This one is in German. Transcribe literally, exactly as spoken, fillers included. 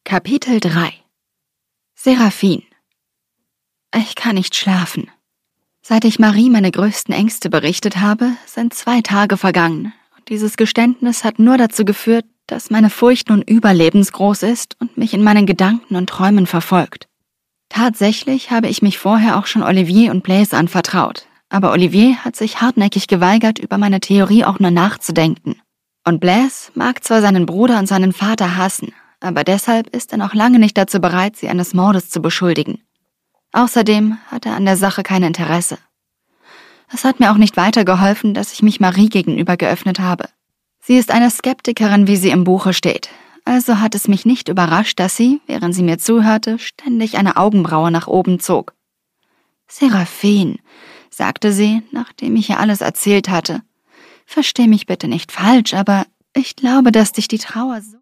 Kapitel drei. Seraphine. Ich kann nicht schlafen. Seit ich Marie meine größten Ängste berichtet habe, sind zwei Tage vergangen. Und dieses Geständnis hat nur dazu geführt, dass meine Furcht nun überlebensgroß ist und mich in meinen Gedanken und Träumen verfolgt. Tatsächlich habe ich mich vorher auch schon Olivier und Blaise anvertraut. Aber Olivier hat sich hartnäckig geweigert, über meine Theorie auch nur nachzudenken. Und Blaise mag zwar seinen Bruder und seinen Vater hassen, aber deshalb ist er noch lange nicht dazu bereit, sie eines Mordes zu beschuldigen. Außerdem hat er an der Sache kein Interesse. Es hat mir auch nicht weitergeholfen, dass ich mich Marie gegenüber geöffnet habe. Sie ist eine Skeptikerin, wie sie im Buche steht. Also hat es mich nicht überrascht, dass sie, während sie mir zuhörte, ständig eine Augenbraue nach oben zog. »Seraphine«, sagte sie, nachdem ich ihr alles erzählt hatte. »Versteh mich bitte nicht falsch, aber ich glaube, dass dich die Trauer so...«